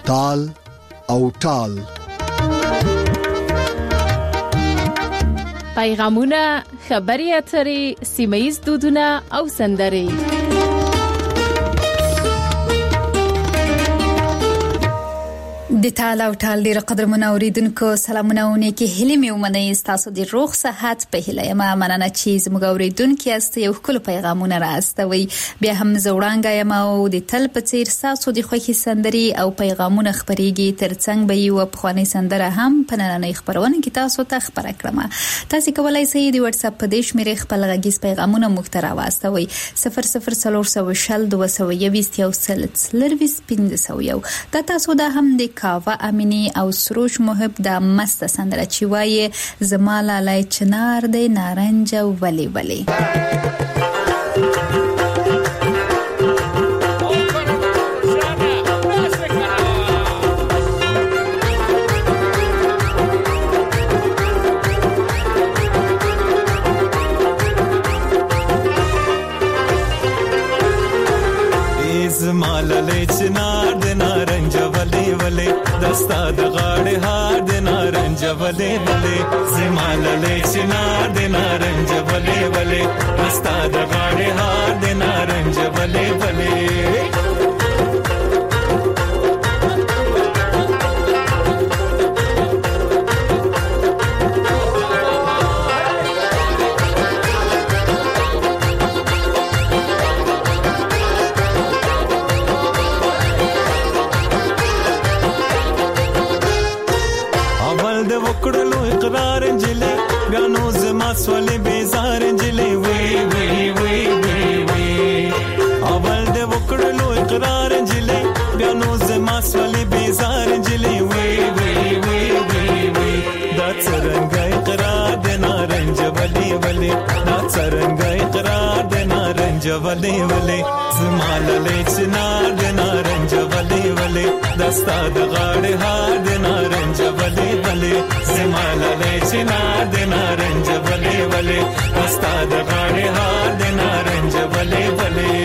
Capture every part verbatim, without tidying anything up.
تال او ټال. پیغامونه، خبري اترې، سیمه‌ییز دودونه او سندرې. د تال او ټال ډیر قدرمن اوریدونکو سلامونه او نیکی هیلې مې ومنئ. تاسو د روغ صحت په هیله یم. مننه چې زموږ اوریدونکو یاست. یو ښکلو پیغامونه راستوي. بیا هم زه وړاندې یم او د تل په څیر تاسو د خوښي سندرې او پیغامونه خبريږي. ترڅنګ به یو په سندره هم په نننۍ خبرونه کې تاسو ته خبره کړم. تاسو کولای شئ د واتس اپ په دیش مې خپل غږیز پیغامونه مخ ته راوستوي. صفر صفر څلور سوه شل دوه سوه یویشت یو سل څلرویشت پنځه سوه یو. دا تاسو دا هم د کاوه امینی او سروش محب د مست سندره چې وایي زما لالای چنار دی نارنج ولی ولی. زما لالای چنار دی نارنج ولی ولی. دستا د غاړې هار د نارنج ولې ولې. زما لالای چنار د نارنج ولې ولې. دستا د غاړې هار د نارنج ولې ولې. وکړلو اقرار انجلې غانو زما سولې بیزار انجلې وی وی وی وی وی. اول د وکړلو اقرار انجلې غانو زما سولې بیزار انجلې وی وی وی وی وی. دا څرنګه اقرار د نارنج ولی ولی. دا څرنګه اقرار د نارنج ولی ولی. زما لالای چنار د نارنج ولی ولی. دستا د غاړې هار د نارنج ولی ولی. زما لالای چنار د نارنج ولی ولی. دستا د غاړې هار د نارنج ولی ولی.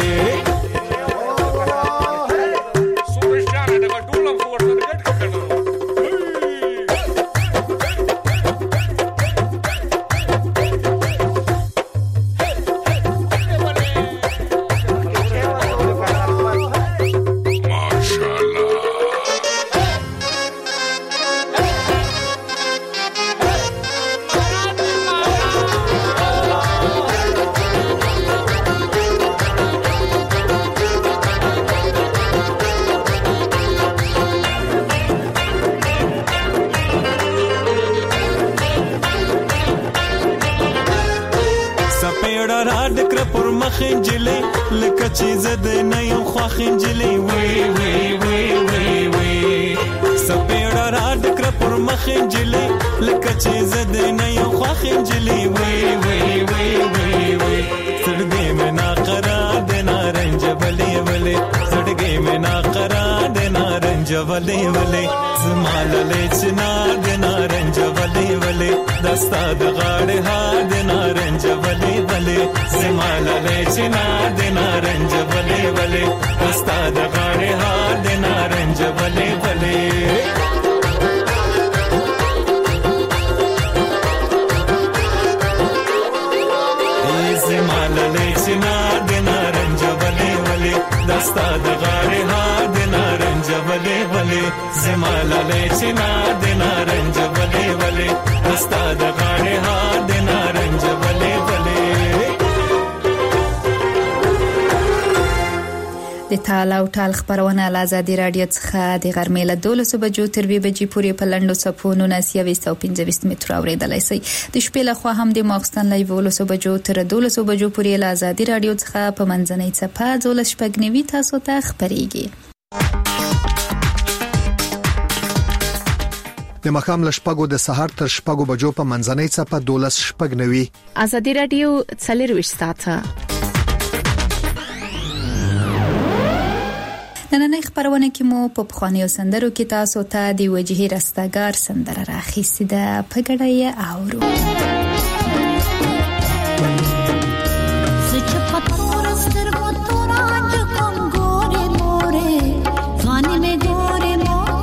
خنجلې لکه چې زده نه یو خوا خنجلې وی وی وی وی وی. سپېړه را ډکره پر مخ خنجلې لکه چې زده نه یو خوا خنجلې وی وی وی وی وی. سړګې مې ناقرار د نارنج ولی ولی. سړګې مې ناقرار د نارنج ولی ولی. زما لالای چنار د نارنج ولی ولی. دستا د غاړې هار د نارنج ولی ولی. زما لالای چنار د نارنج ولی ولی. دستا د غاړې هار د نارنج ولی ولی. زما لالای چنار د نارنج ولی ولی. دستا د غاړې هار د نارنج ولی ولی. زما لالای چنار د نارنج ولی ولی. دستا د غاړې هار د نارنج ولی ولی. د تال او ټال خبرونه له آزادي رادیو څخه د غرمې له دولسو بجو تر دوه بجې پورې په لنډو څپو نولس یویشت او پنځه متره اورېدلای شئ. د شپې له خوا هم د ماخستن له یولسو بجو تر دولسو بجو پورې له آزادي رادیو څخه په منځنۍ څپه دولس شپږ نوي تاسو ته خبريږي. د مخام لشپګو د سحر تر شپګو بجو په منځنۍ څپه دولس شپږ نوي. آزادي رادیو څلرویشت ساعته. نننۍ خبرونه کې مو په پخوانیو سندرو کې تاسو ته د وجهي رستګار سندره راخیستې ده. په ګډه یې اورو. سترګو تورانج کوم ګورې مورې ځواني مې ګورې مورې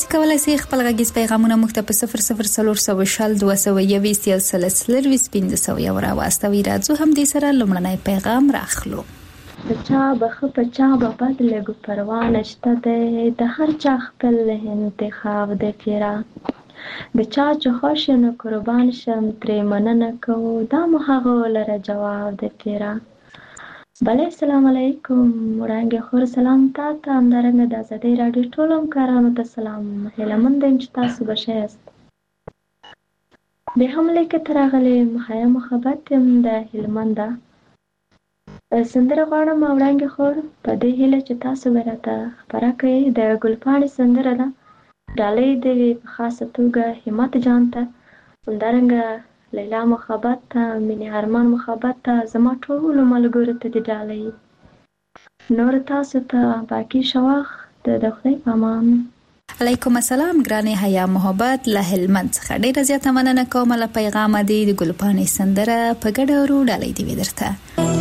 تاسو کولای شئ خپل غږیز پیغامونه موږ ته په صفر صفر څلور سوه شل دوه سوه یوویشت یو سل څلرویشت پنځه سوه یو راواستوئ. راځو هم دې سره لومړنی پیغام راخلو. د چا بخه په چا به بد لګو پروا نشته دی، د هر چا خپل انتخاب دی پیرا، د چا چې خوښ نو قربان شم ترې مننه کوو، دا مو هغه لره جواب دی پیرا. بله السلام علیکم وړانګې خور، سلام تا ته، همدارنګه د ازادۍ راډیو ټولو همکارانو ته سلام. هیله مند یم چې تاسو به ښه یاست. بیا هم لیکه ته راغلې مخیا محبت یم د هلمنده. سندره غواړم وړانګې خور په دې هیله چې تاسو به راته خپره کوئ. د ګلپاڼې سندره ده، ډالۍ دې وي په خاصه توګه همت جان ته، همدارنګه لیلا محبت ته، مینې ارمان محبت ته، زما ټولو ملګرو ته دې ډالۍ، نور تاسو ته باقي شواخ د خدای په امان. علیکم السلام ګرانې حیا محبت له هلمند څخه ډیره زیاته مننه کوم له پیغام دې. د ګلپاڼې سندره په ګډه ورو ډالۍ دې وي درته.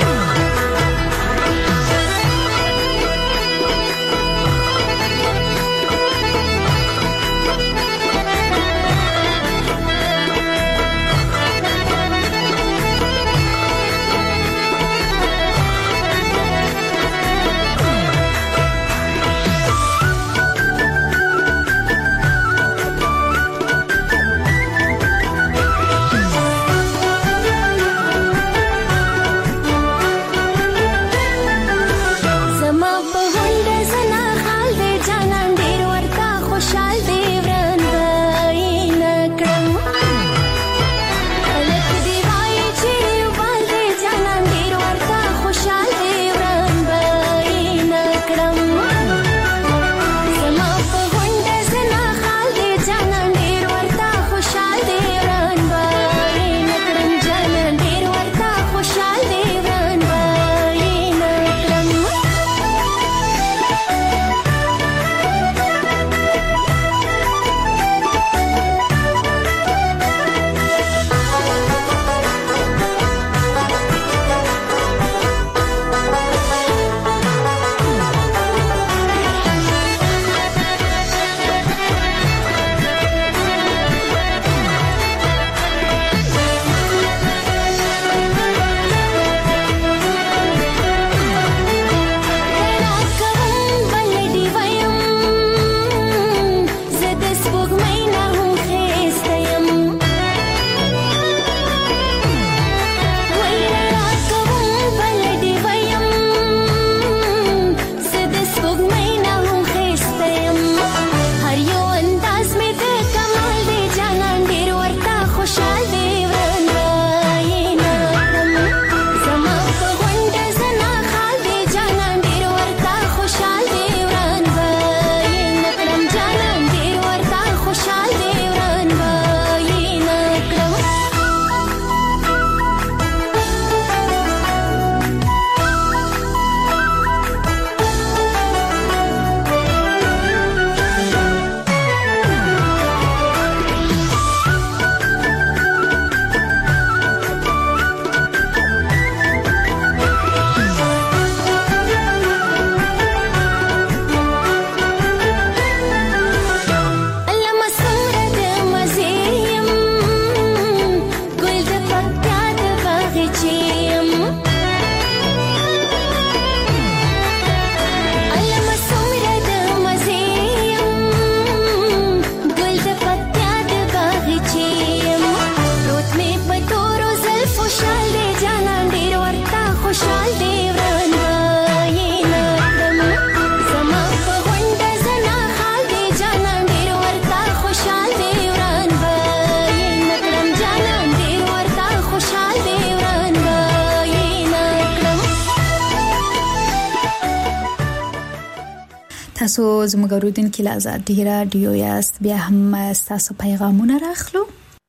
تاسو زموږ اوریدونکو له آزادۍ راډیو یاست. بیا هم تاسو پیغامونه راخلو.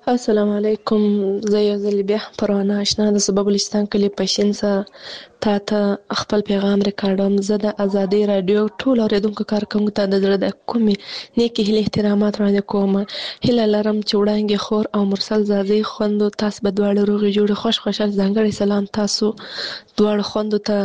السلام علیکم. زه یو ځل بیا پروانه آشنا د سبب بلوچستان کلي پښین سره تا ته خپل پیغام ریکارډوم. زه د ازادۍ راډیو ټول اورېدونکو کارکوونکو ته د زړه د کومې نیکې هیلې احترامات وړاندې کوم. هیله لرم چې وړانګې خور او مرسل زازۍ خوندو تاسو به دواړه روغې جوړې خوش خوشحال. ځانګړی سلام تاسو دواړو خوندو ته.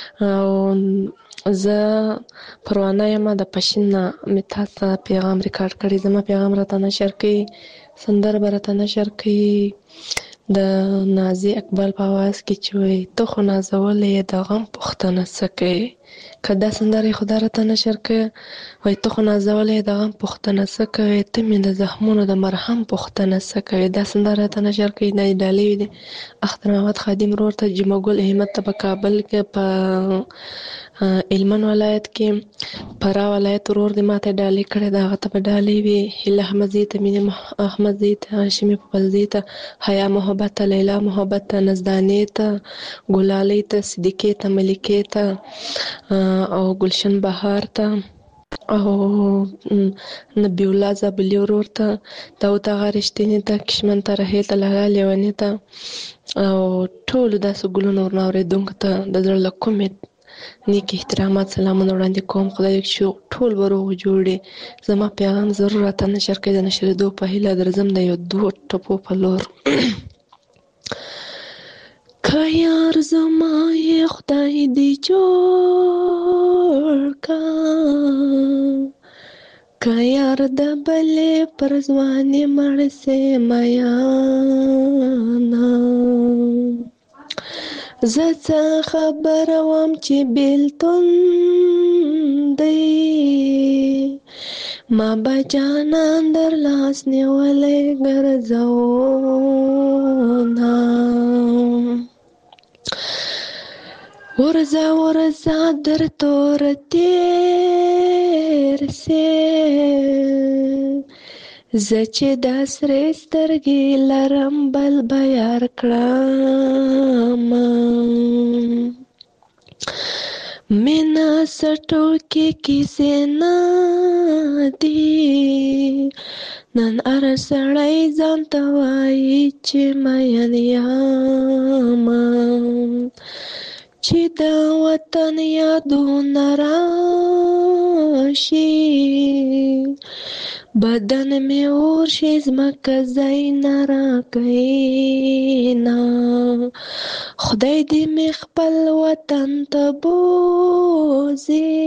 زه پروانه یم د پښین نه، مې تاسو ته پیغام ریکارډ کړی. زما پیغام راته نشر کړئ، سندره به راته نشر کړئ د نازي اقبال په اواز کې چې وایي ته خو نازولې د غم پوښتنه څه کوې. که دا سندره یې خو دا راته نشر کړه، وایي ته خو نازولې د غم پوښتنه څه کوې، ته مې د زخمونو د مرهم پوښتنه څه کوې. دا سندره راته نشر کړئ. دا یې ډالۍ دي اختر محمد خادم ورور ته، جمعه ګل احمد ته په کابل کې، په هلمند ولایت کې، فراه ولایت ورور دې ماته ډالۍ کړې ده، هغه ته به ډالۍ وي. هیله احمدزي ته، مینې احمدزي ته، هاشمي پپلزي ته، حیا محبت ته، لیلا محبت ته، نزدانې ته، ګلالۍ ته، صدیقې ته، ملکې ته او گلشن بهار ته او نبی الله زابلي ورور ته، داود اغا رښتیني ته، کشمن ته، رحیل ته، لالا لیوني ته او ټولو داسې ګلونو ورنه اورېدونکو ته د زړه له کومې نیک احترامات سلامونه وړاندې کوم. خدای دې چې ټول به روغ جوړې. زما پیغام ضرور راته نشر کړئ. د نشرېدو په هیله درځم د یو دوو ټپو په لور. که یار زما یې خدای دې جوړ کا، که یار د بلې پر ځوانې مړ سې میانا، زه څه خبره وم چې بیلتون دی، ما به جانان در لاس نیولی ګرځونا. ورځه ورځه در تور تیر سې، زه چې دا سرې سترګې لرم بل به یار کړم. مینا سټوکې کیسې نه دي، نن هر سړی ځان ته وایي چې مین یم. چې د وطن یادونه راشي، بدن مې اور شي، ځمکه ځای نه راکوینا. خدای دې مې خپل وطن ته بوځي،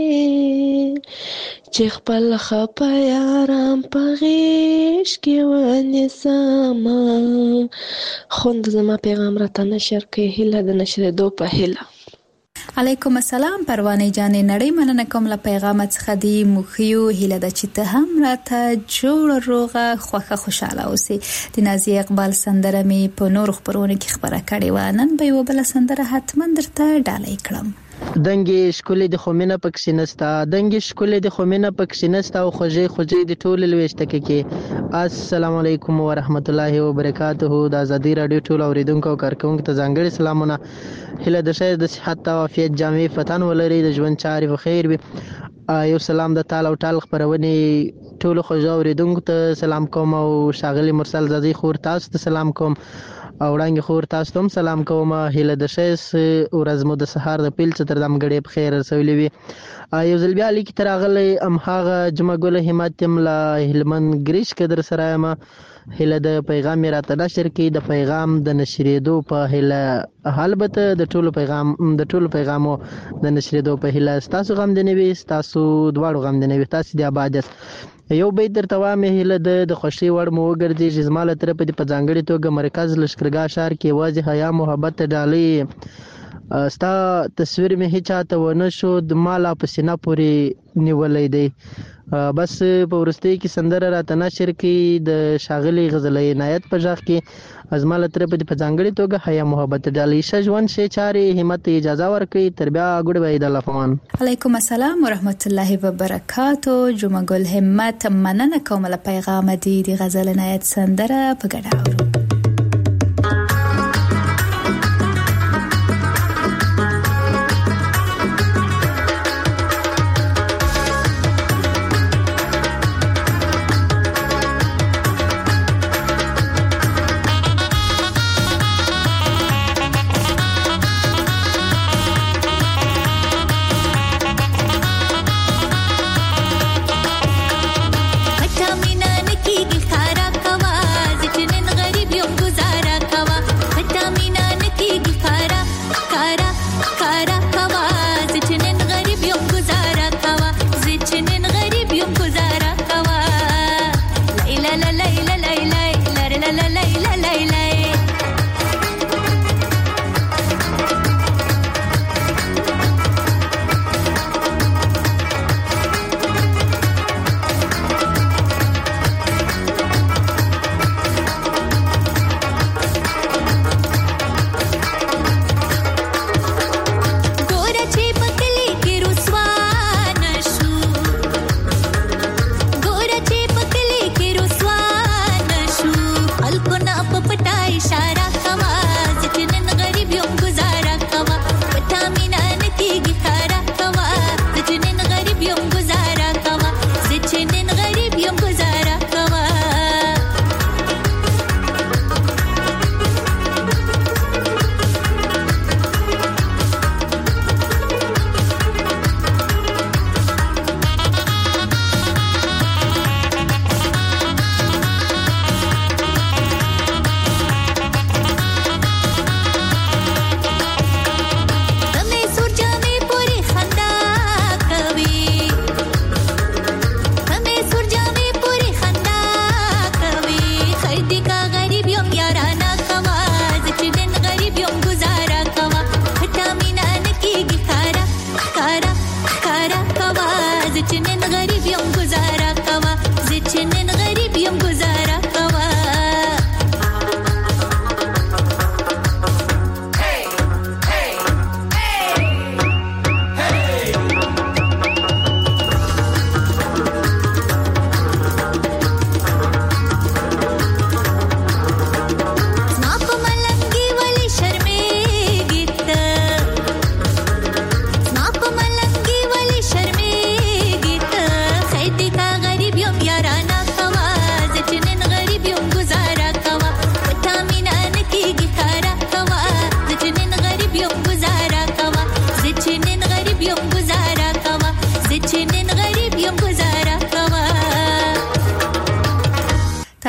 چې خپل خپه یاران په غېږ کې ونیسمه. خوند زما پیغام راته نشر کړئ. هیله د نشرېدو په هیله. علیکم السلام پروانه جانې، نړۍ مننه کوم له پیغام څخه دی. مخیو هیله ده چې ته هم راته جوړ روغه خوخه خوشاله اوسې. د نازي اقبال سندره می په نور خبرونه کې خبره کړې و، نن به یو بل سندره حتما درته ډالۍ کړم. دنګې شکولې د خومینه پکې نستا، دنګې شکولې د خومینه پکې نستا او خوږې خوږې د ټول لويشته کې. السلام علیکم ورحمت الله وبرکاته. د ازادي رادیو ټول اوریدونکو او کارکونکو ته ځانګړي سلامونه. هله د شهر د صحت او عافیت جامع فتن ولري، د ژوند چارې په خیر وي. یو سلام د تعالی او تعالی خبرونه ټول خوږه اوریدونکو ته سلام کوم او شاغلی مرسل زازي خور تاسو ته سلام کوم او وړاندې خور تاسو ته سلام کوم. هله د شیس ورځ مو د سهار د پیل څخه تر دم غړې په خیر رسولې وي. یو ځل بیا لیک تر اغله ام هاغه جمعه ګل همت تم لا هلمند ګریش کدر سره ما هله د پیغام راته نشر کی. د پیغام د نشریدو په هله البته د ټولو پیغام د ټولو پیغامو د نشریدو په هله تاسو غم دی نوي، تاسو دواړو غم دی نوي، تاسو د آبادس یو بیت در توامه هله د خوشي وړ مو ګرځي جسماله طرف په ځانګړي توګه مرکز لشکرګاه شهر کې واځي حیا محبت ډالۍ ستا تصویر مې هیڅ ته ونه شو د مالا په سینا پوری نیولې دی. بس په ورستۍ کې سندره راته نشر کی د شاغلی غزلې عنایت په ځخ کې ازماله طرف په ځانګړي توګه حیا محبت ډالۍ شجوان شي چاري همت اجازه ورکړي. تر بیا ګډ وای د لفمان. علیکم السلام ورحمت الله وبرکاتو. جمعه ګل همت مننه کوم له پیغام دی د غزل عنایت سندره په ګډه اورو.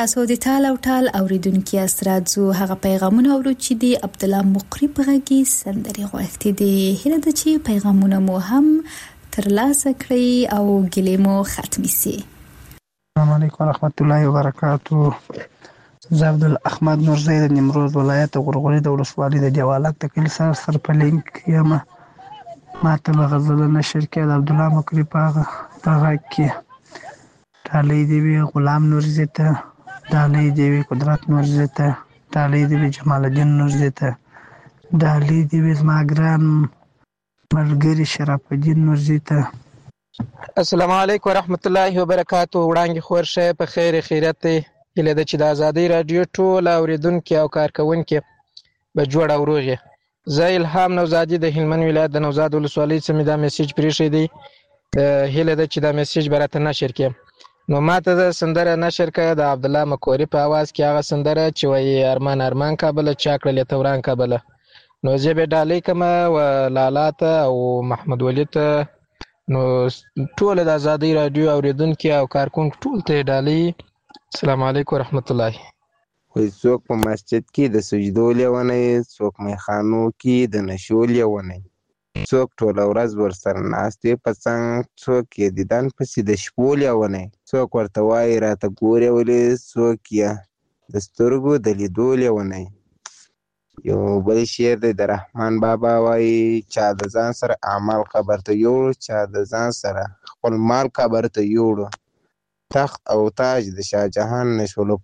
تاسو د تال او ټال اوریدونکو استرادزو هغه پیغامونه اورو چې دی عبد الله مقری پغږی سندري غوښتي دي. هله د چې پیغامونه مو هم ترلاسه کړئ او ګلې مو ختمي سي. السلام علیکم ورحمت الله وبرکاته. زه عبد الاحمد نورزی د نیمروز ولایت غورغوري د ولسوالۍ د دیوالک د کلي سر سر په لینک یم. ما ته به غزل نشر کې د عبد الله مقری په هغه کې ډالۍ دی وی غلام نورزی ته، ډالۍ دی وی قدرت نورزی ته، ډالۍ دی وی جمال الدین نورزی ته، ډالۍ دی وی زما ګران ملګری شرف الدین نورزی ته. السلام علیکم ورحمت الله وبرکاته. وړاندې خور شه په خیر خیرت هله د چې د ازادي رادیو ټول اوریدونکو او کارکونکو به جوړ او روغ. زه الهام نوزادي د هلمند ولایت د نوزاد ولسوالۍ څخه دا میسج پریښی دی. هله د چې دا میسج براته نشر کړم. نو ماته د سندره نشر کړه د عبد الله مقری په आवाज کې هغه سندره چې وایي ارمان ارمان کابل چاکړه توران کابل. نو زه به ډالۍ کوم و لالا ته او محمد ولی ته، نو ټول د ازادي رادیو اوریدونکو او کارکونکو ټول ته ډالۍ. السلام علیکم ورحمت الله. وای څوک په مسجد کې د سجدو لیونی، څوک میخانو کې د نشو لیونی، څوک ټوله ورځ ورسره ناست وي په څنګ، څوک یې دیدن پسې د شپو لیونی، څوک ورته وایي راته ګورې ولې، څوک یې د سترګو د لیدو لیونی. یو بل شعر دی د رحمان بابا وایي چا د ځان سره اعمال قبر ته یوړو، چا د ځان سره خپل مال قبر ته یوړو، تخت او تاج د شاه جهان نشولو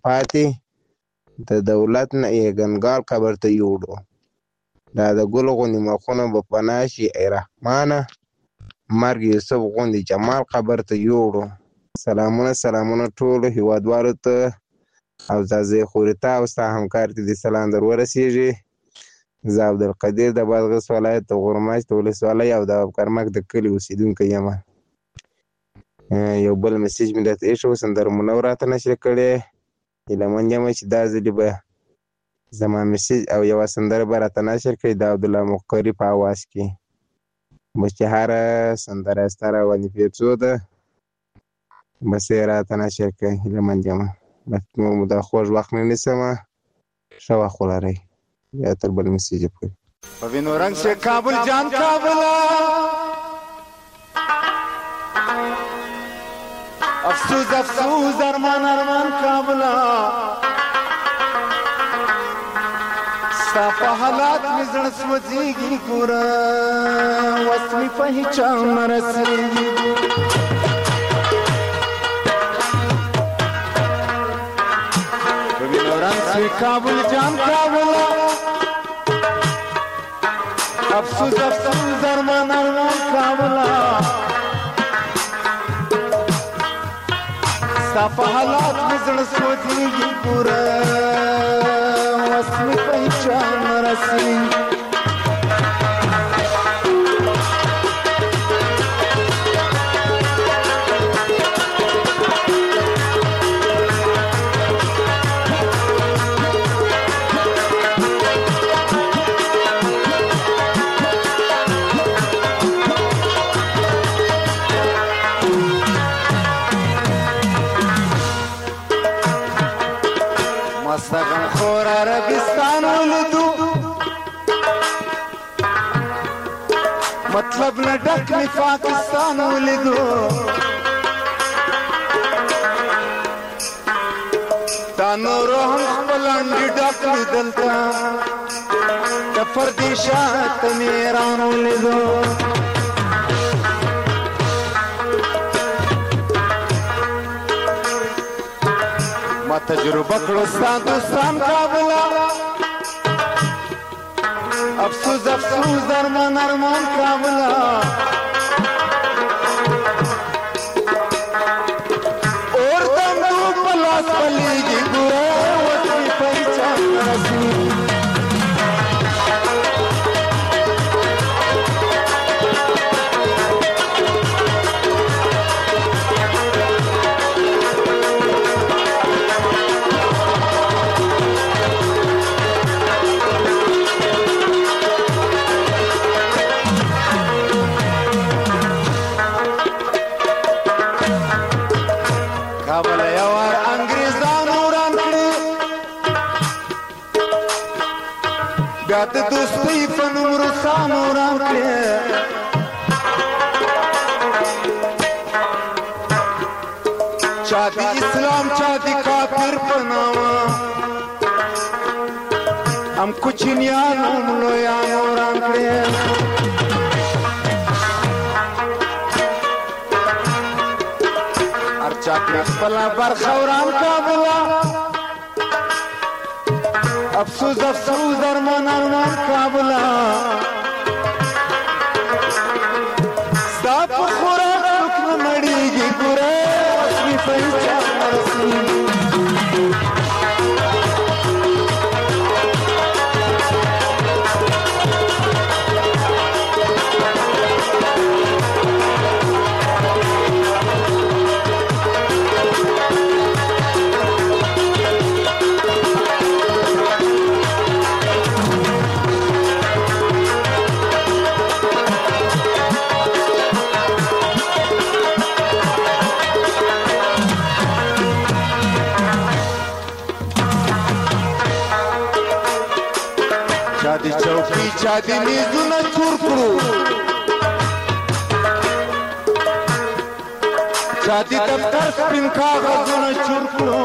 پاتې، د دولت نه یې ګنګال قبر ته یوړو، دا د ګل غوندې مخونه به پناه شي ای رحمانه، مرګ یوسف غوندې جمال قبر ته یوړو. سلامونه سلامونه ټولو هیوادوالو ته او زازې خوري ته او ستا همکار ته دې سلام در ورسېږي. زه عبدالقدیر د بادغیس ولایت د غورماش د ولسوالۍ او د ابکرمک د کلي اوسېدونکی یم. یو بل میسج مې درته ایښی و، سندرمونه راته نشر کړې. هیله یم چې دا ځلې به زما میسج او یوه سندره به راته نشر کړي د عبدالله مقری په آواز کې. بس چې هره سندره ستا راوانې پیرزو ده بس یې راته نشر کړي. هیله مند یم بس مو د خوږ وخت نه نیسمه. ښه وخت ولرئ. بیا تر بل میسج پورې. په وینو رنګ سے کابل جان کابلا، افسوس افسوس ارمان ارمان کابلا، ستا په حالات مې زړه سوځېږي ګوره، وس مې په هیچا نه رسېږي. په وینو رنګ سے کابل جان کابلا، افسوس افسوس ارمان ارمان کابلا، ستا په حالات مې زړه سوځېږي ګوره، وس مې په هیچا نه رسېږي. مستغم خور عربستان ولدو، مطلب نه ډک می پاکستان ولیدو، دا نورو هم خپل انډي ډک لیدلته، د پردیشات مې ایران ولیدو. ما تجربه کړو ستا دوستان کابلا، افسوس افسوس ارمان ارمان کابلا، اور دمدو پلاس پلیږي ګوره، وس مې په هیچا نه رسېږي. بیا د دوستۍ په نوم روسانو راکړې چا د اسلام چا د کافر په نامه هم کوچنیانو هم لویانو راکړې هر چا کړې خپله برخه وران کابله افسوس افسوس ارمان ارمان کابلا ستا په خوراک څوک نه مړېږي ګوره رسمي پیسې رسمي چا دی میزونه چور کړو چا دی دفتر سپین کاغذونه چور کړو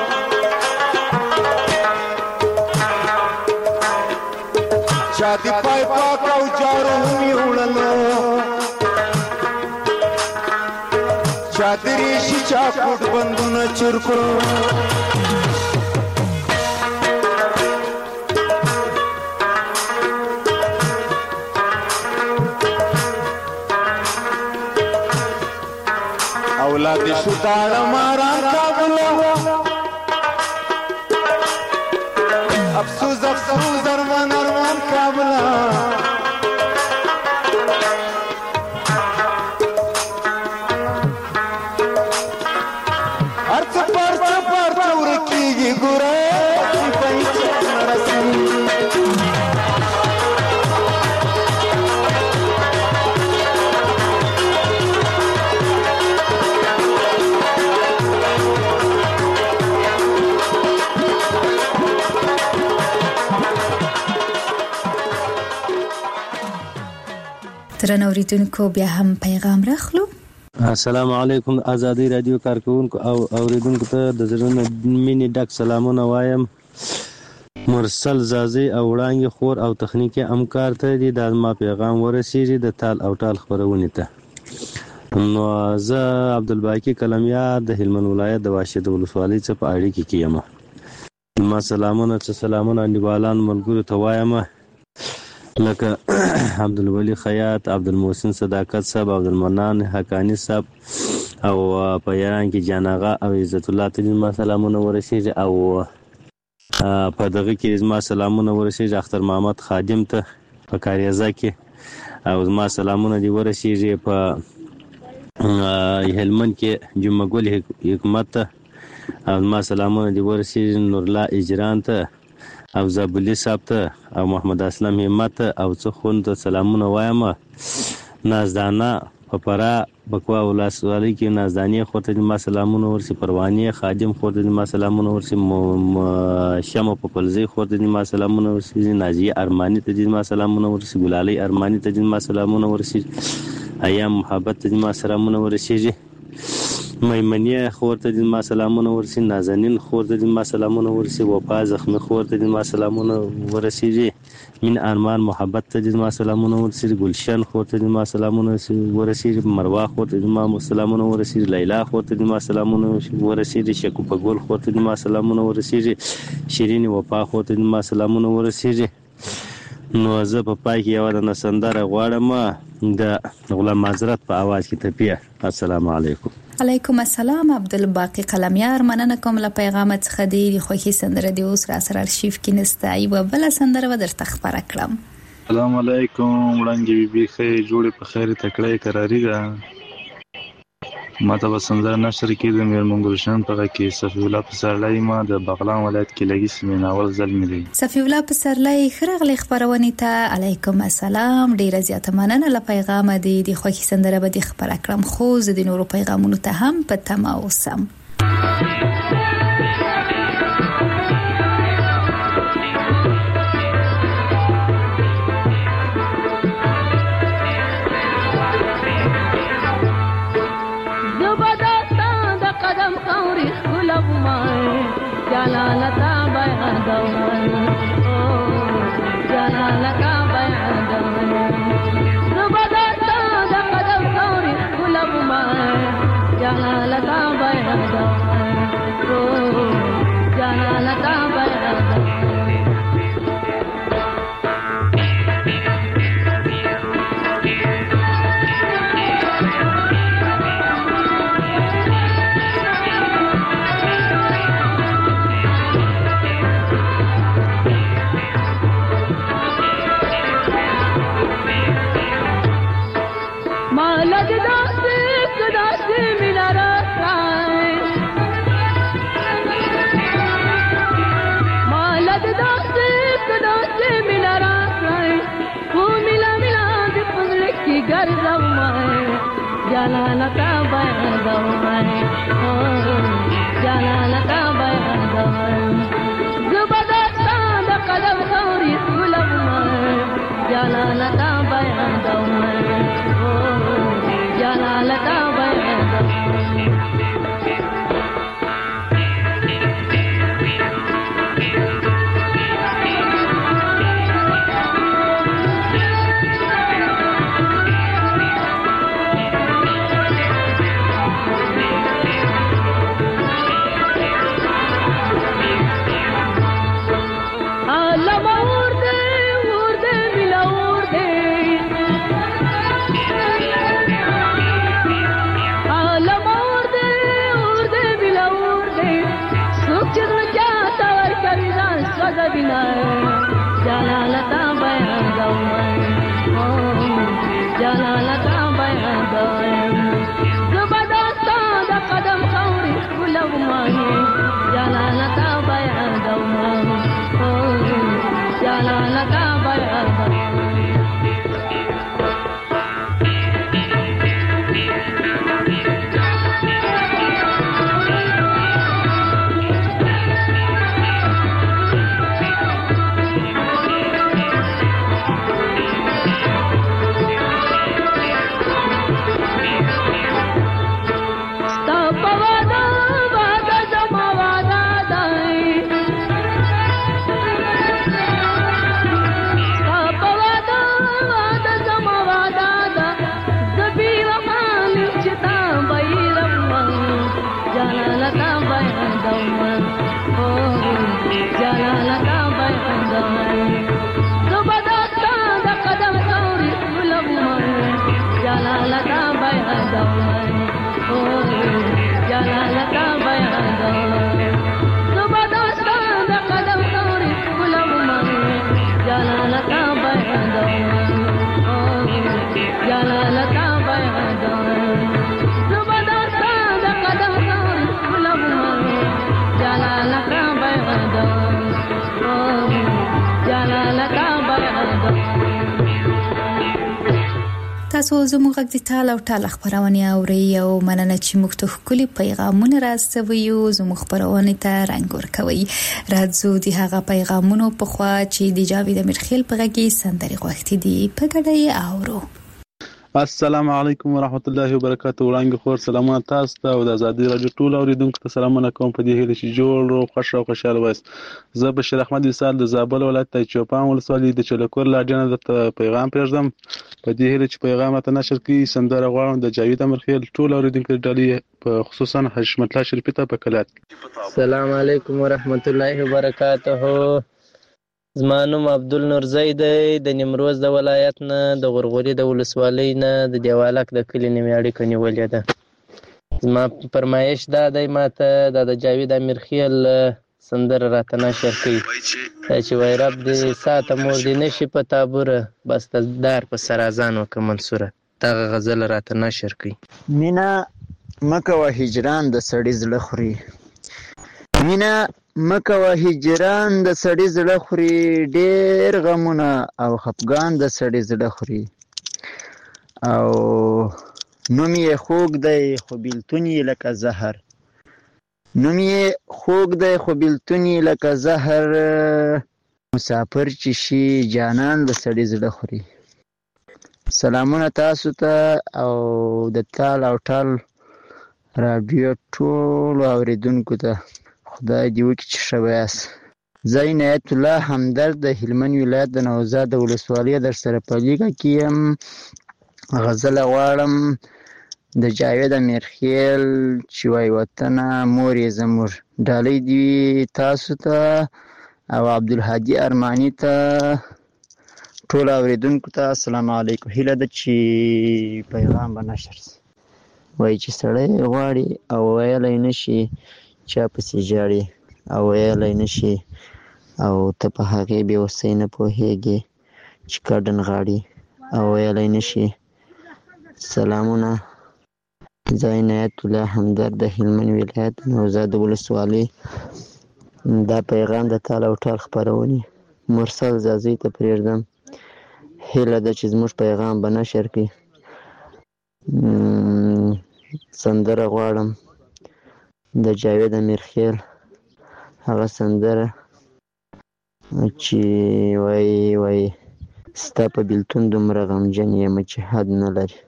چا دی پای پاک او جارو هم یې وړلو چا دی ریشي چا کوټ بندونه چور کړو اولاد شو داړه ماران کابله افسوس افسوس ارمان ارمان کابله هر څه پرڅه پرڅه ورکېږي ګوره پیسې نه رسېږي درنو اوریدونکو بیا هم پیغام راخلو. السلام علیکم آزادی رادیو کارکونکو او اوریدونکو ته د زړه مینې ډک سلامونه وایم. مرسل زازی او وړانګې خور او تخنیکي همکار ته دي دا ما پیغام ورسیږي د تال او ټال خپرونې ته. نو زه عبدالباقي کلمیار د هلمند ولایت د واشد ولسوالۍ څخه په اړیکه کې یم. ما سلامونه څه سلامونه انډیوالان ملګرو ته وایم لکه عبدالولی خیاط، عبدالمحسن صداقت صاحب، عبدالمنان حقانی صاحب او په ایران کې جان آغا او عزت الله ته ما سلامونه ورسیږي او په دغه کې ما سلامونه ورسیږي اختر محمد خادم ته په کاریزه کې او ما سلامونه دی ورسیږي په هلمند کې جمعه ګل حکمت ته او ما سلامونه دی ورسیږي نورلا اجران ته او زابلی صاحب ته او محمد اسلام همت او څه خوند سلامونه وایم. نازدانه په پرا بکوا ولسوالۍ کې نازدانې خورته ما سلامونه ورسي، پروانې خادم خورته ما سلامونه ورسي، شمه په پلزي خورته ما سلامونه ورسي، نازیه ارمانی ته ما سلامونه ورسي، ګلالي ارمانی ته ما سلامونه ورسي، ایام محبت ته ما سلامونه ورسي، میمنیه خورته دې ما سلامونه ورسي، نازنین خورته دې ما سلامونه ورسي، وفا زخمی خورته دې ما سلامونه ورسي، من ارمان محبت ته دې ما سلامونه ورسي، گلشن خورته دې ما سلامونه ورسي، مروه خورته دې ما سلامونه ورسي، لیلا خورته دې ما سلامونه ورسي، شکوفه ګل خورته دې ما سلامونه ورسي، شیرین وفا خورته دې ما سلامونه ورسي. نو زه په پای کې یو د سندره غواړم د غلام حضرت په आवाज کې تپیه. السلام علیکم. علیکم السلام. عبدالباقي کلمیار مننه کوم له پیغام څخه دی خوښي سندره دی اوس را سره ارشیف کې نسته ای بل سندره و درته خبره کړم. السلام علیکم وړانګې بیبي خې جوړې په خیر تکړه قراری ده ما ته وسندره نشر کې د میر منګلشن په کې صفی الله پسرلی ما د بغلان ولایت کې لګي سیمه ناول ظلم دی. صفی الله پسرلی خرغلی خبرونه ته علیکم السلام ډیر زیاته مننه له پیغام دی د خوښي سندره به د خبره کړم خو زه د نورو پیغامونو ته هم په تمه اوسم. جلالتا بیانوم زبدستا د قدم خاورې ښکلم ما جلالتا بیانوم جلالتا بیانوم جلالتا بیانوم جلالتا بیانوم زبدستا د قدم خاورې ښکلم جلالتا بیانوم جلالتا بیانوم جلالتا بیانوم جلالتا بیانوم زبدستا د قدم خاورې ښکلم جلالتا بیانوم جلالتا بیانوم تاسو زموږ غږ د ټال او ټال خبرونه اوري او مننه چې موږ ته خولي پیغامونه راستوي او زموږ خبرونه ته رنگ ورکوي. راځو د هغه پیغامونو په خوا چې د جاوید امیرخیل په غږی سندري غوښتي دي په ګډه اورو. السلام علیکم ورحمت الله وبرکاته. وړاندې خور سلامونه تاسو ته او د ازادي رادیو ټول اوریدونکو ته سلامونه کوم په دې هیله چې جوړ او خوش او خوشاله وایي. زه بشیر احمد وصال د زابل ولایت د چوپان ولسوالۍ د چلکور لاډنه د پیغام پیغام په دې هیله چې پیغام ته نشر کی سندره غواړم د جاوید امیرخیل ټول اوریدونکو ډالۍ په خصوصا حشمت الله شریفی ته په کلات. السلام علیکم ورحمت الله وبرکاته. زما نوم عبدالنور زید د نیمروز د ولایت نه د غرغوري د ولسوالۍ نه د دیوالک د کلي نیمه اړیکه نیولې ده. زما فرمایش دا دی ماته د جاوید امیرخیل سندره راته نشر کړي چې وای رب دې ساته مور دې نشي په تابوره بس دار په سرازان وک منصوره دغه غزل راته نشر کړي. مینا مکه و هجران د سړی زړه خوري، مینا مکه و هجران د سړی زړه خوري، ډېر غمونه او خفګان د سړی زړه خوري. او نوم یې خوږ دی خو بیلتون یې لکه زهر، نوم یې خوږ دی خو بیلتون یې لکه زهر، مسافر چې شي جانان د سړی زړه خوري. سلامونه تاسو ته او د تال او ټال رادیو ټول اوریدونکو ته، خدای دې وکړي چې ښه به یاست. زه عنایت الله همدرد د هلمند ولایت د نوزاد ولسوالۍ در سره په لیکه کې یم. غزله غواړم د جاوید امیرخیل چې وایي وطنه مور یې زموږ. ډالۍ دې وي تاسو ته او عبدالهادي ارماني ته، ټولو اورېدونکو ته السلام علیکم. هیله ده چې پیغام به نشر شي. وایي چې سړی غواړي او ویلی نه شي چا پسې ژاړي، او ویلی نه شي او ته په هغې بېوسۍ نه پوهېږې چې کډن غاړي، او ویلی نه شي. سلامونه، زه عنایت الله همدرد د هلمند ولایت نوزاد ولسوالۍ. دا پیغام د تال او ټال خپرونې مرسل زازۍ ته پرېږدم. هیله ده چې زموږ پیغام به نشر کړي. سندره غواړم د جاوید امیرخیل، هغه سندره چې وایي وایي ستا په بېلتون دومره غمجن یم چې حد نه لري.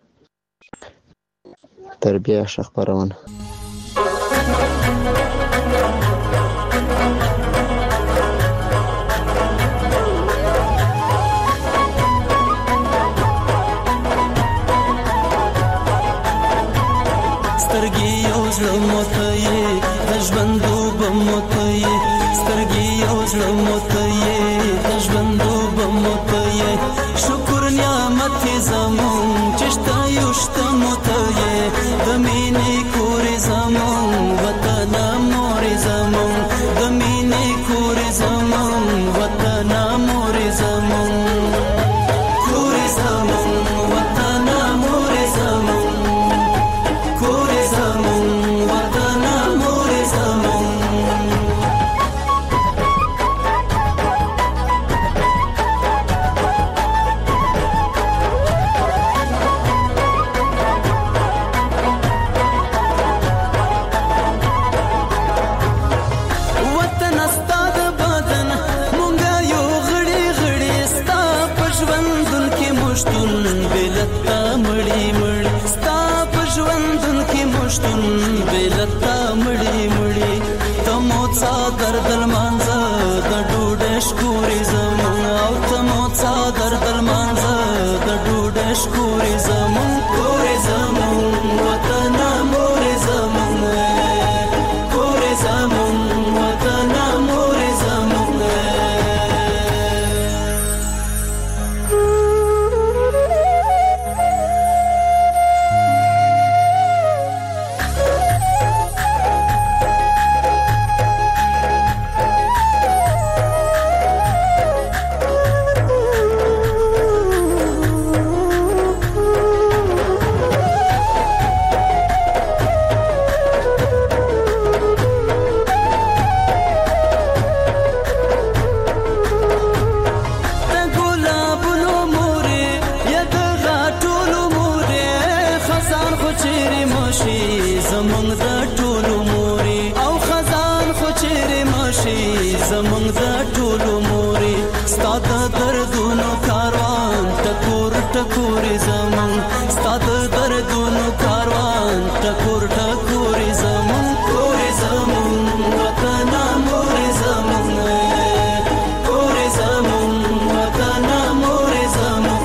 تر بیا ښه خپرونه. سترګې یو زړه موته یې د ژوندوبه موته یې، سترګې یو زړه موته یې د ژوندوبه موته یې. شکر نعمت یې زمون چې شته یو شته موته یې، د مینې کورې زمون وطنه مورې زمون، د مینې کورې زمون وطنه مورې زمون، کورې زمون وطنه مورې زمون، کورې زمون وطنه مورې زمون. دردل مانزه د ډوډۍ شکورې زمون، او ته مو څادر دل مانزه د ډوډۍ شکورې زمون، کورې زمون وطنه مورې زمون، کورې زمون وطنه مورې زمون. ټکورې زمون ستا د دردونو کاروان، ټکور ټکورې زمون، کورې زمون وطنه مورې زمون، کورې زمون وطنه مورې زمون.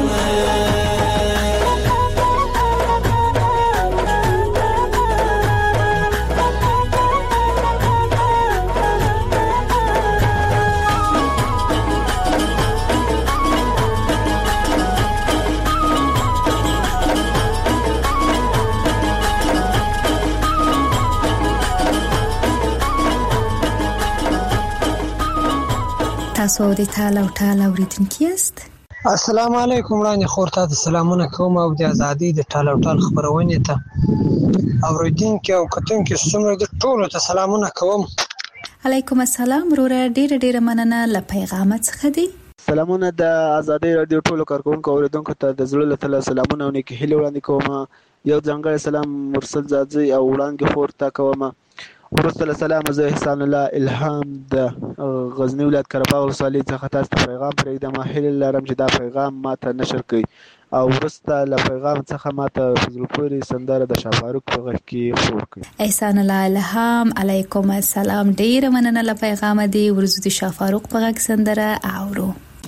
تاسو د تال او ټال اوریدونکي یاست. السلام علیکم وړاندې خور ته د سلامونه کوم او د ازادي د ټال او ټال خبرونه ته اوریدونکي او کتونکي څومره د ټولو ته سلامونه کوم. علیکم السلام وروره، ډیره ډیره مننه له پیغام څخه دی. سلامونه د ازادي رادیو ټولو کارکونکو اوریدونکو ته د زړه له تله سلامونه او نیکې هیلې وړاندې کوم. یو ځانګړی سلام مرسل زازي او وړاندې خور ته کوم. وروسته له سلامه زه احسان الله الهام د غزنی ولایت قره باغ ولسوالۍ څخه تاسو ته پیغام پرېږدم. هیله لرم چې دا پیغام ما ته نشر کړئ او وروسته له پیغام څخه ماته په زړه پورې سندره د شاه فاروق په غږ کې خور کړي. احسان الله الهام علیکم السلام. ډیره مننه له پیغام دی. ورزو د شاه فاروق په غږ سندره اورو.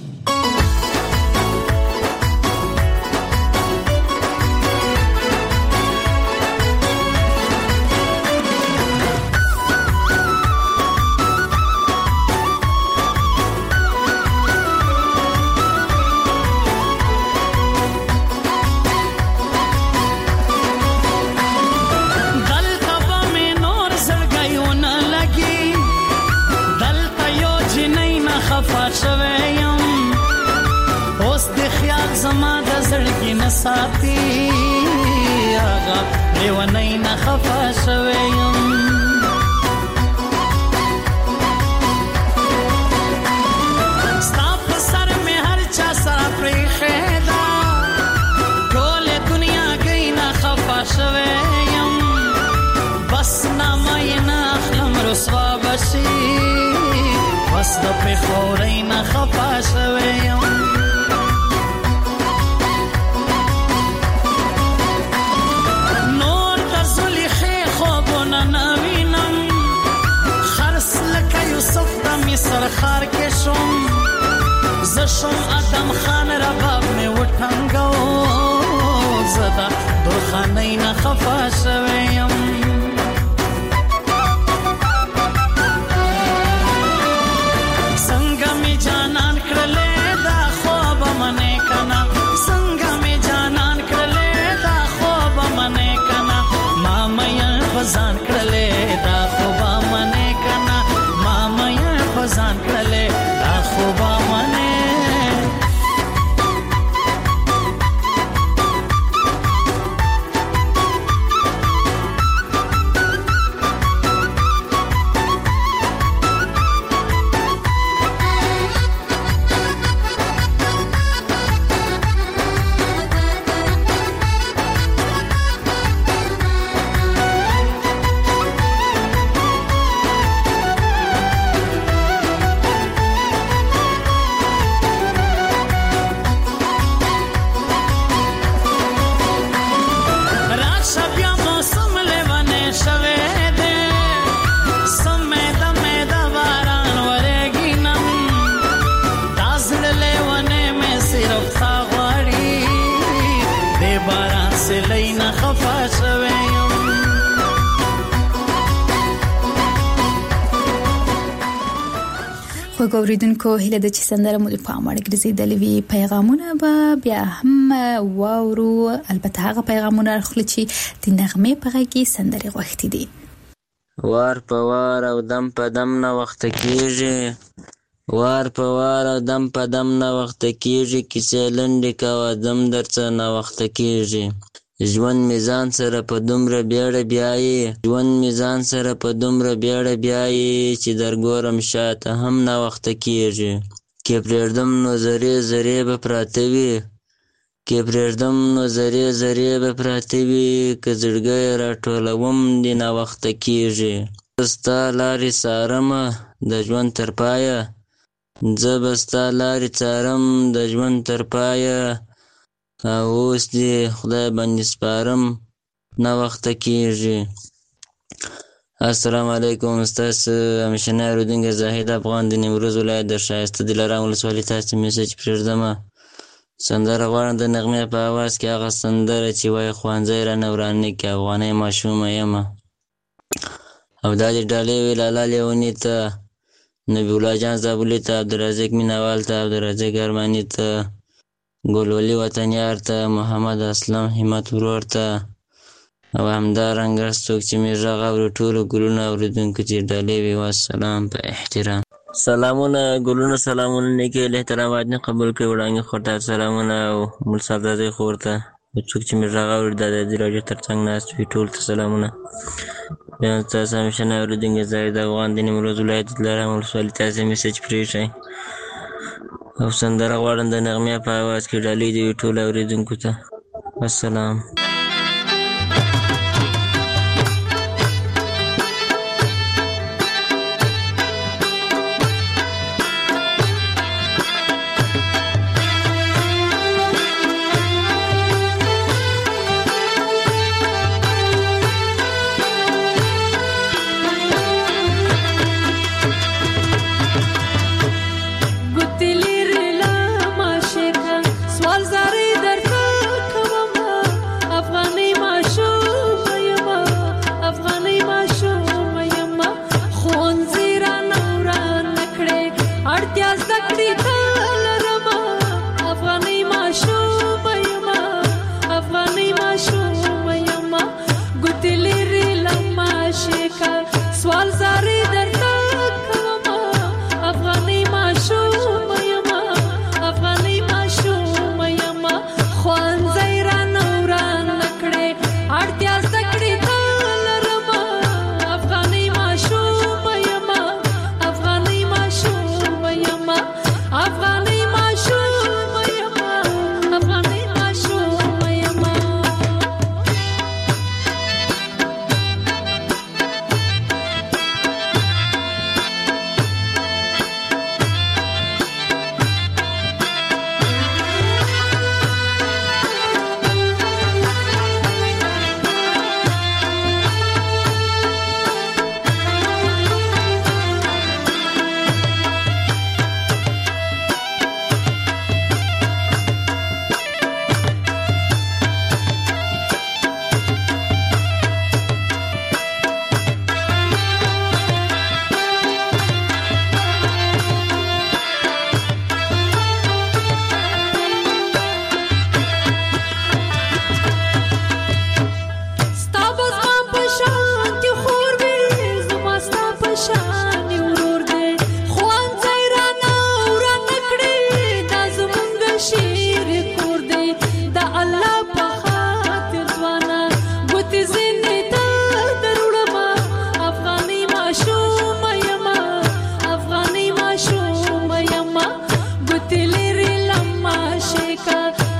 ساتي هغه لیونی نه خفه شوی یم ستا په سر مې هر چا سره پریښې ده ټولې دنیا گئی نه خفه شوی یم بس نامه یې نه اخلم رسوا به شي بس د پېښورۍ نه خفه شوی یم سرخار کې شوم زه شوم ادم خان رباب مې وټنګو زدا درخانۍ نه خفه شوی یم څنګه مې جانان کړلې دا خوب منې کنه څنګه مې جانان کړلې دا خوب منې کنه ما مې بزان کړلې دا خوب منې کنه ما مې ځان کړلې دا خوبه منې وګوریدونکو هله د چې سندره مو په امر ګرځیدلې وی پیغامونه به بیا هم واورو البته هغه پیغامونه خل چې د نغمه په غږی سندره غوښتي دي وار په وار او دم په دم نه وخت کیږي وار په وار او دم په دم نه وخت کیږي کیسه لنډه کا دم درڅ نه وخت کیږي ژوند میزان سره په دومره بیاړه بیایي ژوند میزان سره په دومره بیاړه بیایي چې درګورم شاته هم نه وخت کیږي کې پرېږدم نو زری زری به پراته وي کې پرېږدم نو زری زری به پراته وي که زړګی راټولوم دې نه وخت کیږي ستا لارې څارمه د ژوند تر پایه زه به ستا لارې څارم د ژوند تر پایه اوس دې خدای باندې سپارم نه وخته کیږي السلام علیکم ستاسو همیشنی اورېدونکی زاهد افغان د نیمروز ولایت د ښایسته دلارام ولسوالۍ تاسو ته میسج پرېږدم سندره غواړم د نغمې په اواز کې هغه سندره چې وایي ښوونځی رانه ورانه کې افغانۍ ماشومه یمه او دا دې ډالۍ وي لالا لیوني ته نبی الله جان زابلي ته عبدالرزاق مینوال ته عبدالرزاق ارماني ته ګلولي وطنیار ته محمد اسلم همت ورور ته او همدارنګه څوک چې مې غږ اوري ټولو ګلونه اورېدونکو چې ډالۍ وي والسلام په احترام سلامونه ګلونه سلامونه نیکې له احترامات نه قبول کړئ وړاندې خور ته سلامونه او مول صاحبزادې خور ته څوک چې مې غږ اوري د ازادي راډیو تر څنګ ناست وي ټولو ته سلامونه بیا ستاسو همیشنی اورېدونکی زاهد افغان د نیمروز ولایت دلارام ولسوالۍ تاسې میسج پرېږدئ او سندره غواړم د نغمې په اواز کې ډالۍ دې وي ټولو اورېدونکو ته السلام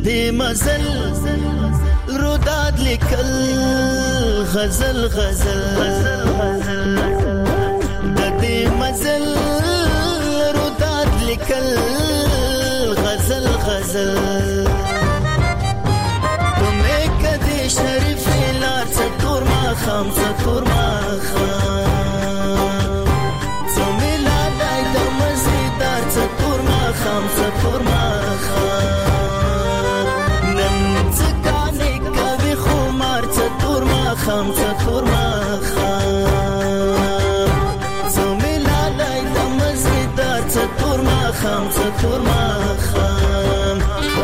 دې مزل روداد لیکل غزل غزل د دې مزل روداد لیکل غزل غزل تمه کدي شریف لار څکور ما خام څکور ما خام زمیلا لای د مزیدار څکور ما خام څکور ما خام نن څکانه کوي خمار څکور ما خام څکور ما خام زمیلا لای د مزیدار څکور ما خام څکور ما خام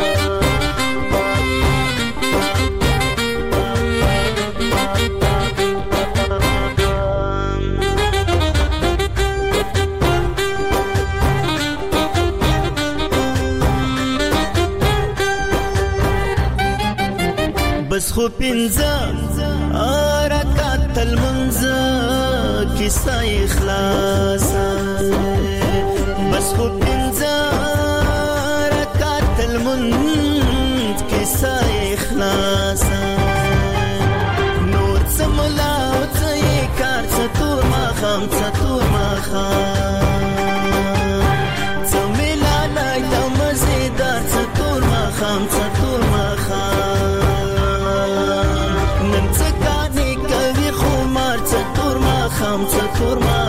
بس خو پنځه رکعت المنځ کیسه اخلاص بس خو پنځه رکعت المنځ کیسه اخلاص نور سملا او څه کار څه تور ما خام څه تور ما خام سملا لای د مزیدار څه تور ما خام څه تور ما خام خام څکور ما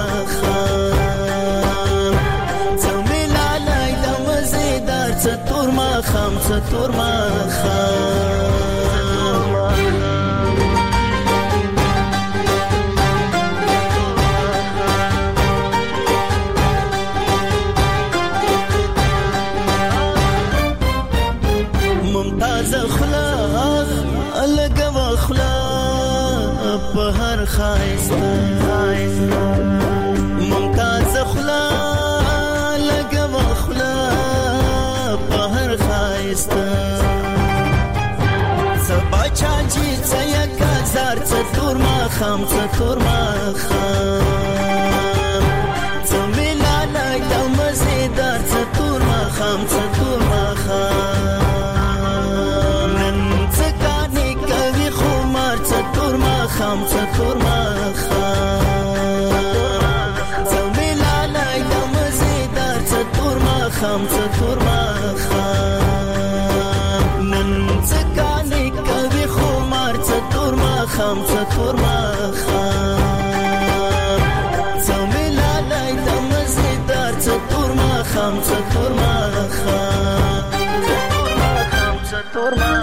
خام زمیلا لای د مزیدار څکور ما خام څکور ما خام ممتاز اخلاق الګ واخلاق په هر خایسته ممتاز اخلاق لګم اخلاق په هر خایسته سبا چاچی څیا کازار څتور ما خام څتور ما خام زمیلا لای د مزیدار څتور ما خام څتور ما خام نن څکانه کوي خمار څتور ما خام څتور ما خام څکور ما خام نن څکانه کوي خمار څکور ما خام څکور ما خام زمیلا لای د مزیدار څکور ما خام څکور ما خام څکور ما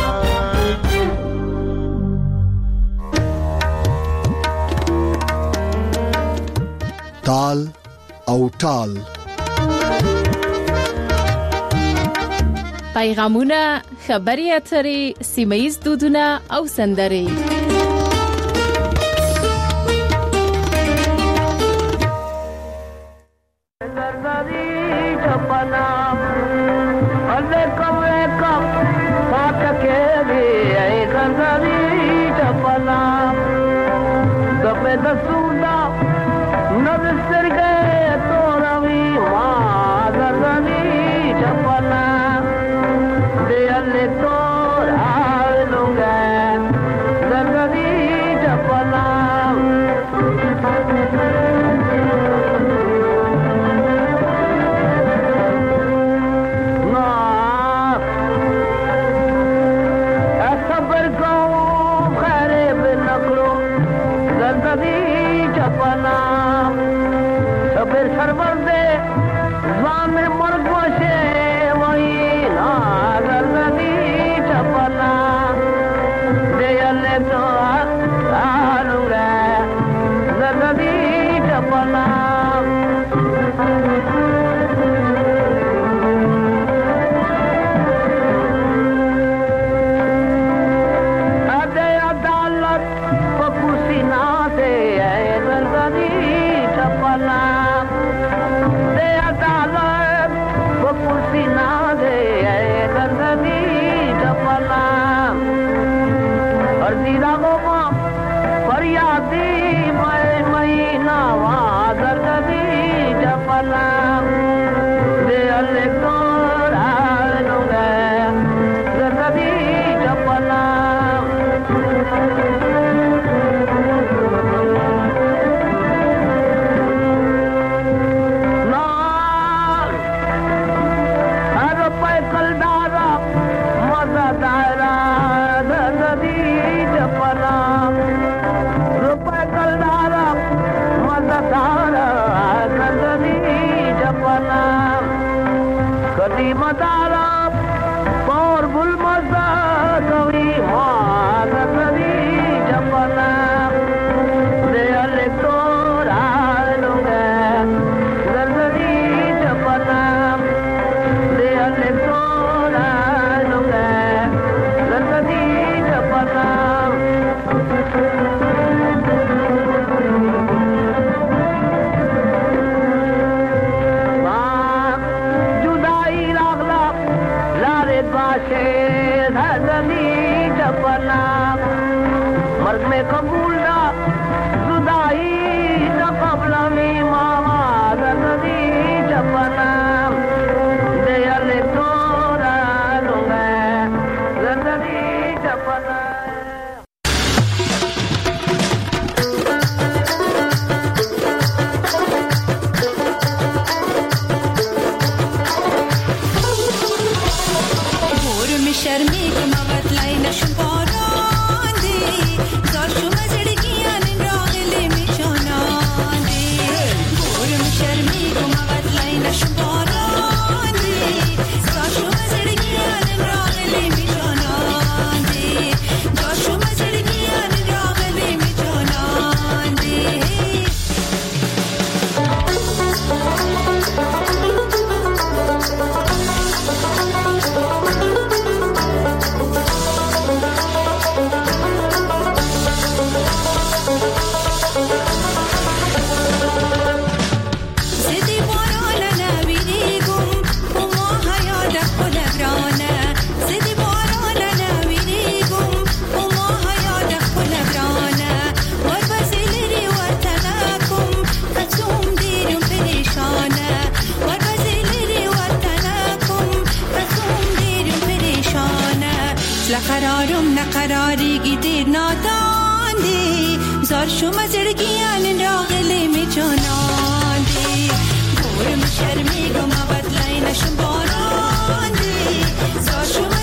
تال او ټال پیغامونه خبري اترې سیمایي دودونه او سندرې Vame morgoše vojna gardani धनी जपना मर्ग में कबूल ना जुदाई न कबल में मामा धनी जपना दयाल तोरा लूंगा धनी जपना शर्मी गुमावत लाई नशुम पौरांदी जोशुम जड़कियां निरागले में चौनांदी गोरम शर्मी गुमावत लाई नशुम पौरांदी जोशुम जड़कियां निरागले में चौनांदी जोशुम जड़कियां निरागले में चौनांदी قرارم نقراری گیدیر ناداندی زار شما زرگیان راغلی می جاناندی گورم شرمی گم آباد لاینشم باراندی زار شما